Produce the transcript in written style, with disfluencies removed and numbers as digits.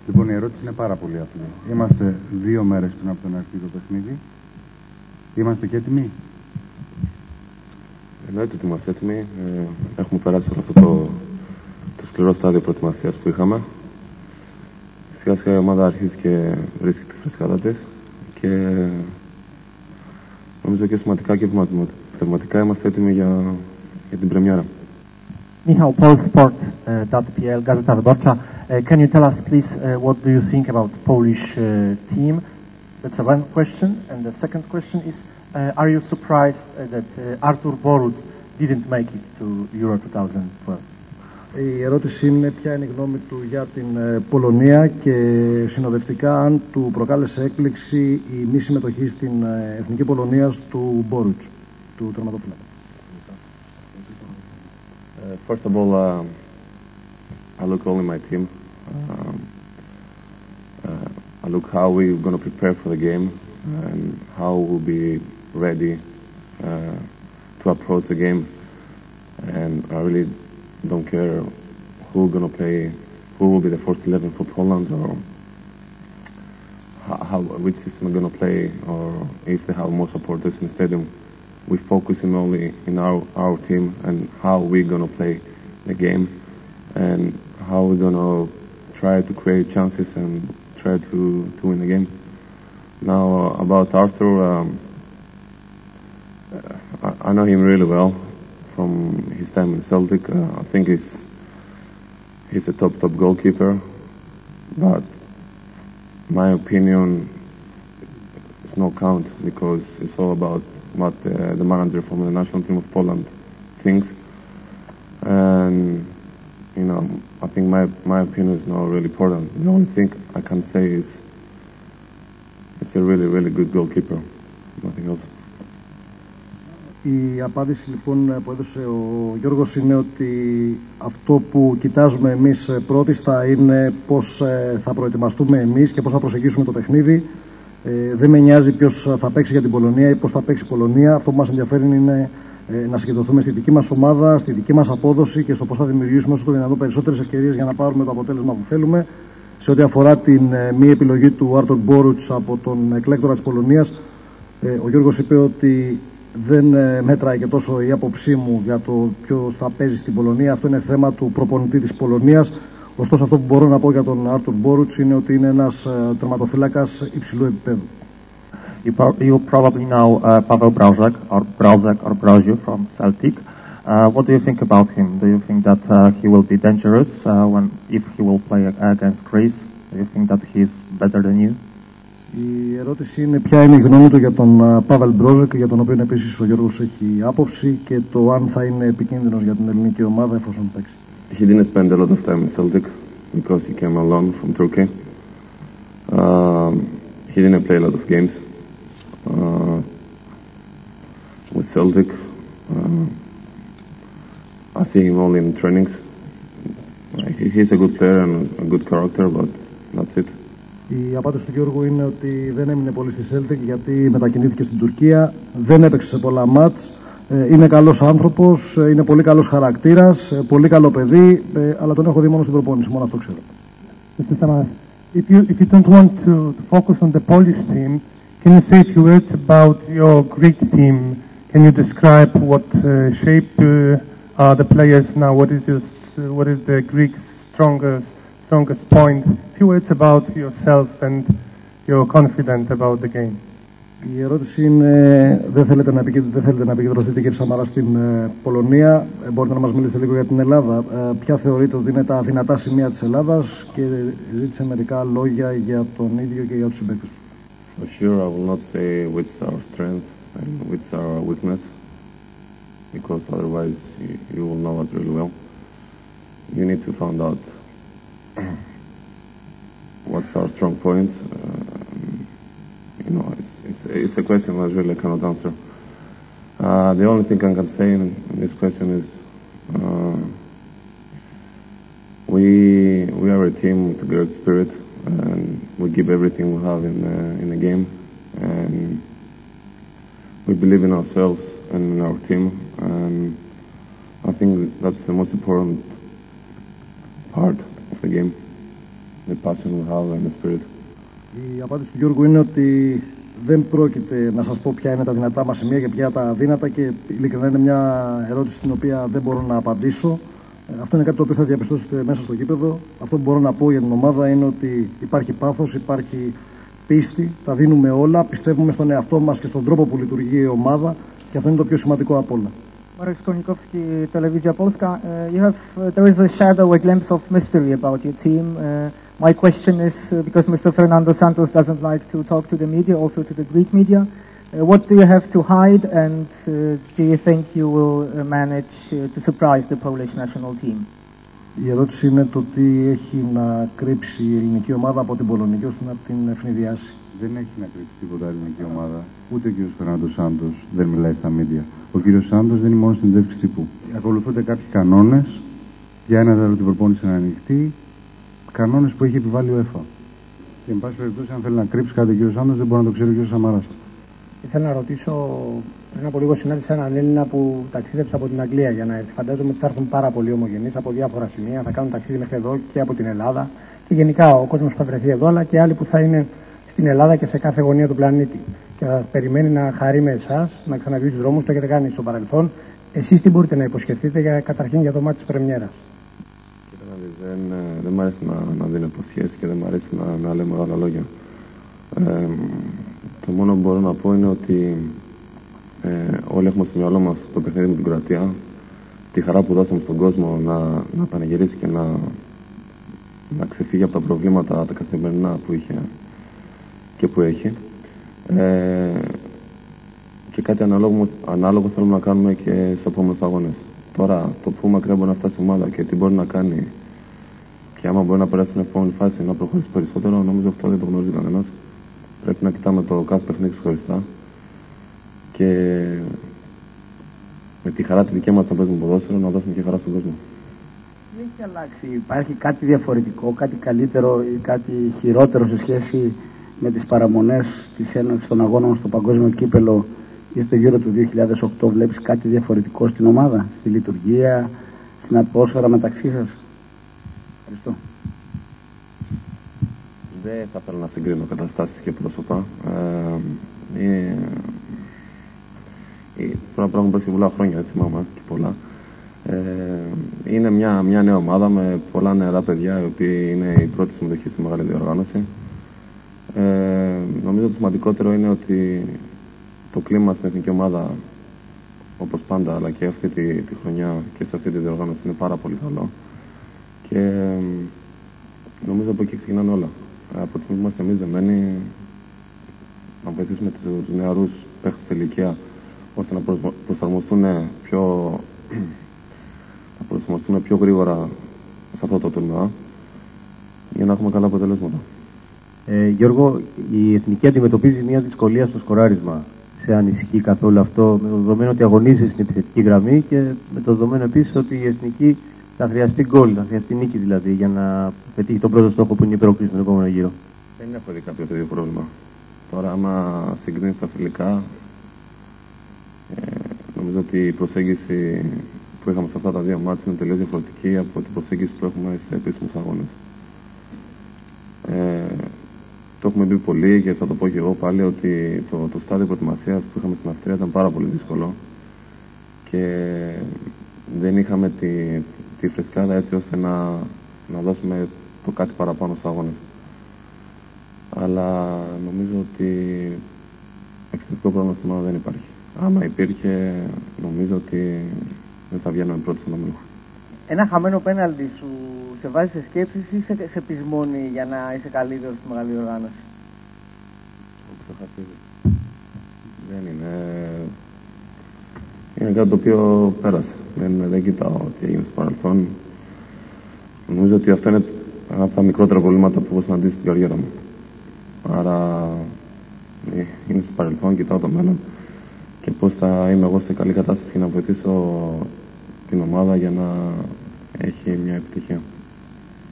Λοιπόν, η ερώτηση είναι πάρα πολύ απλή. Είμαστε 2 μέρες πριν από το να έρθει το παιχνίδι. Είμαστε και έτοιμοι? Εννοείται ότι είμαστε έτοιμοι. Έχουμε περάσει όλο αυτό το σκληρό στάδιο προετοιμασίας που είχαμε. Σιγά σιγά η ομάδα αρχίζει και βρίσκει τη φρεσκάδα της και νομίζω και σωματικά και πνευματικά είμαστε έτοιμοι για την πρεμιέρα. Michał, Polsport.pl, Gazeta Wyborcza. Can you tell us, please, what do you think about the Polish team? That's one question. And the second question is, are you surprised that Artur Boruc didn't make it to Euro 2012? Η ερώτηση είναι ποια είναι η γνώμη του για την Πολωνία και συνοδευτικά αν του προκάλεσε έκπληξη η μη συμμετοχή στην Εθνική Πολωνία του Μπόρουτς, του τερματοφύλακα. First of all, I look only my team. I look how we're going to prepare for the game and how we'll be ready to approach the game. And I really don't care who's going to play, who will be the first 11 for Poland, or which system we're going to play, or if they have more supporters in the stadium. We're focusing only in our team and how we're going to play the game and how we're going to try to create chances and try to win the game. Now about Arthur, I know him really well from his time in Celtic. I think he's a top goalkeeper, but my opinion is no count because it's all about what the manager from the national team of Poland thinks. And you know, I think my opinion is not really important. The only thing I can say is it's a really good goalkeeper. Nothing else. Η απάντηση λοιπόν που έδωσε ο Γιώργος είναι ότι αυτό που κοιτάζουμε εμείς πρώτιστα είναι πώς θα προετοιμαστούμε εμείς και πώς θα προσεγγίσουμε το παιχνίδι. Δεν με νοιάζει ποιος θα παίξει για την Πολωνία ή πώς θα παίξει η Πολωνία. Αυτό που μας ενδιαφέρει είναι να συγκεντρωθούμε στη δική μας ομάδα, στη δική μας απόδοση και στο πώς θα δημιουργήσουμε όσο το δυνατόν περισσότερες ευκαιρίες για να πάρουμε το αποτέλεσμα που θέλουμε. Σε ό,τι αφορά την μη επιλογή του Άρτουρ Μπόρουτς από τον εκλέκτορα της Πολωνίας, ο Γιώργος είπε ότι δεν μέτράει και τόσο η άποψή μου για το ποιος θα παίζει στην Πολωνία. Αυτό είναι θέμα του προπονητή της Πολωνίας. Ωστόσο, αυτό που μπορώ να πω για τον Άρτουρ Μπόρουτς είναι ότι είναι ένας τερματοφύλακας υψηλού επίπεδου. You probably know Paweł Brązek or Broziu from Celtic. What do you think about him? Do you think that he will be dangerous if he will play against Greece? Do you think that he is better than you? Η ερώτηση είναι ποια είναι η γνώμη του για τον Πάβελ Μπρόζεκ, για τον οποίο επίσης ο Γιώργος έχει άποψη, και το αν θα είναι επικίνδυνος για την ελληνική ομάδα εφόσον παίξει. He didn't spend a lot of time in Celtic because he came alone from Turkey. He didn't play a lot of games with Celtic. I see him only in trainings. He's a good player and a good character, but that's it. Η απάντηση του Γιώργου είναι ότι δεν έμεινε πολύ στη Celtic γιατί μετακινήθηκε στην Τουρκία, δεν έπαιξε σε πολλά μάτς, είναι καλός άνθρωπος, είναι πολύ καλός χαρακτήρας, πολύ καλό παιδί, αλλά τον έχω δει μόνο στην προπόνηση, μόνο αυτό ξέρω. Mr. Samaras, if you don't want to focus on the Polish team, can you say a few words about your Greek team? Can you describe what shape are the players now? What is the Greek strongest point? A few words about yourself and you're confident about the game. Η ερώτηση είναι, δεν θέλετε να επικεντρωθείτε, κύριε Σαμαρά, στην Πολωνία. Μπορείτε να μας μιλήσετε λίγο για την Ελλάδα. Ποια θεωρείτε ότι είναι τα δυνατά σημεία της Ελλάδας, και ζήτησε μερικά λόγια για τον ίδιο και για τους συμπαίκτες του. For sure, I will not say which is our strength and which is our weakness, because otherwise you will know us really well. You need to find out what's our strong points. You know, it's a question I really cannot answer. The only thing I can say in this question is we are a team with a great spirit, and we give everything we have in the game, and we believe in ourselves and in our team, and I think that's the most important part of the game. the passion we have and the spirit. Η απάντηση του Γιώργου είναι ότι δεν πρόκειται να σας πω ποια είναι τα δυνατά μας σημεία και ποια τα αδύνατα, και ειλικρινά είναι μια ερώτηση την οποία δεν μπορώ να απαντήσω. Αυτό είναι κάτι το οποίο θα διαπιστώσετε μέσα στο γήπεδο. Αυτό που μπορώ να πω για την ομάδα είναι ότι υπάρχει πάθος, υπάρχει πίστη, τα δίνουμε όλα, πιστεύουμε στον εαυτό μας και στον τρόπο που λειτουργεί η ομάδα, και αυτό είναι το πιο σημαντικό από όλα. Marek Skornikowski, Telewizja Polska. There is a shadow, a glimpse of mystery about your team. My question is, because Mr. Fernando Santos doesn't like to talk to the media, also to the Greek media, what do you have to hide, and do you think you will manage to surprise the Polish national team? Η ερώτηση είναι το τι έχει να κρύψει η ελληνική ομάδα από την πολωνική ώστε να την ευνηδιάσει. Δεν έχει να κρύψει τίποτα ελληνική ομάδα. Ούτε ο κ. Φερνάντο Σάντος δεν μιλάει στα μίντια. Ο κ. Σάντος δεν είναι μόνο στην συνέντευξη τύπου. Ακολουθούνται κάποιοι κανόνες για ένα δέρο την προπόνηση να ανοιχτεί. Κανόνες που έχει επιβάλει ο ΕΦΑ. Και εν πάση περιπτώσει, αν θέλει να κρύψει κάτι ο κ. Σάντος, δεν μπορεί να το ξέρει ο κ. Σαμαράς. Ήθελα να ρωτήσω, πριν από λίγο συνάντησα έναν Έλληνα που ταξίδεψε από την Αγγλία για να έρθει. Φαντάζομαι ότι θα έρθουν πάρα πολλοί ομογενείς από διάφορα σημεία, θα κάνουν ταξίδι μέχρι εδώ και από την Ελλάδα. Και γενικά ο κόσμος που θα βρεθεί εδώ, αλλά και άλλοι που θα είναι στην Ελλάδα και σε κάθε γωνία του πλανήτη. Και θα περιμένει να χαρεί με εσάς, να ξαναβγεί στους δρόμους, το έχετε κάνει στο παρελθόν. Εσείς τι μπορείτε να υποσχεθείτε καταρχήν για το μάτι της πρεμιέρας? Δεν μ' αρέσει να δίνω υποσχέσεις και δεν μ' αρέσει να λέω μεγάλα λόγια. Το μόνο που μπορώ να πω είναι ότι όλοι έχουμε στο μυαλό μας το παιχνίδι με την Κροατία, τη χαρά που δώσαμε στον κόσμο να πανηγυρίσει και να ξεφύγει από τα προβλήματα τα καθημερινά που είχε και που έχει. Και κάτι ανάλογο θέλουμε να κάνουμε και στους επόμενους αγώνες. Τώρα, το που μακριά μπορεί να φτάσει η ομάδα και τι μπορεί να κάνει, και άμα μπορεί να περάσει στην επόμενη φάση να προχωρήσει περισσότερο, νομίζω αυτό δεν το γνωρίζει κανένας. Πρέπει να κοιτάμε το κάθε παιχνίδι ξεχωριστά και με τη χαρά τη δική μας να παίζουμε ποδόσφαιρο να δώσουμε και χαρά στον κόσμο. Τι έχει αλλάξει, υπάρχει κάτι διαφορετικό, κάτι καλύτερο ή κάτι χειρότερο σε σχέση με τις παραμονές της έναρξης των αγώνων στο παγκόσμιο κύπελο ή στο γύρο του 2008? Βλέπεις κάτι διαφορετικό στην ομάδα, στη λειτουργία, στην ατμόσφαιρα μεταξύ σας? Ευχαριστώ. Δεν θα ήθελα να συγκρίνω καταστάσεις και πρόσωπα. Τώρα πράγμα που έχει πολλά χρόνια, δεν θυμάμαι και πολλά. Είναι μια νέα ομάδα με πολλά νεαρά παιδιά, οι οποίοι είναι η πρώτη συμμετοχή στη μεγάλη διοργάνωση. Νομίζω το σημαντικότερο είναι ότι το κλίμα στην εθνική ομάδα, όπως πάντα, αλλά και αυτή τη χρονιά και σε αυτή τη διοργάνωση είναι πάρα πολύ καλό. Και νομίζω από εκεί ξεκινάνε όλα. Από τη στιγμή που είμαστε εμείς δεμένοι, να βοηθήσουμε τους νεαρούς παίχτες σε ηλικία ώστε να προσαρμοστούν πιο γρήγορα σε αυτό το τουρνουά για να έχουμε καλά αποτελέσματα. Γιώργο, η Εθνική αντιμετωπίζει μια δυσκολία στο σκοράρισμα. Σε ανησυχεί καθόλου αυτό, με το δεδομένο ότι αγωνίζεται στην επιθετική γραμμή και με το δεδομένο επίσης ότι η Εθνική θα χρειαστεί γκολ, θα χρειαστεί νίκη δηλαδή, για να πετύχει τον πρώτο στόχο που είναι η πρόκληση στον επόμενο γύρο? Δεν έχω δει κάποιο τέτοιο πρόβλημα. Τώρα, άμα συγκρίνεις τα φιλικά, νομίζω ότι η προσέγγιση που είχαμε σε αυτά τα δύο μάτς είναι τελείως διαφορετική από την προσέγγιση που έχουμε σε επίσημους αγώνες. Το έχουμε πει πολύ και θα το πω και εγώ πάλι ότι το στάδιο προετοιμασίας που είχαμε στην Αυστρία ήταν πάρα πολύ δύσκολο και δεν είχαμε τη φρεσκάδα έτσι ώστε να δώσουμε το κάτι παραπάνω στους αγώνες. Αλλά νομίζω ότι εξαιρετικό πρόβλημα στην ομάδα δεν υπάρχει. Άμα υπήρχε, νομίζω ότι δεν θα βγαίνουμε πρώτοι στον ομίλο. Ένα χαμένο πέναλτι σου σε βάζει σε σκέψεις ή σε πεισμώνει για να είσαι καλύτερος στη μεγάλη οργάνωση? Δεν είναι. Είναι κάτι το οποίο πέρασε. Δεν κοιτάω τι έγινε στο παρελθόν. Νομίζω ότι αυτό είναι ένα από τα μικρότερα προβλήματα που έχω συναντήσει στην καριέρα μου. Άρα είναι στο παρελθόν, κοιτάω το μέλλον και πώς θα είμαι εγώ σε καλή κατάσταση και να βοηθήσω την ομάδα για να έχει μια επιτυχία.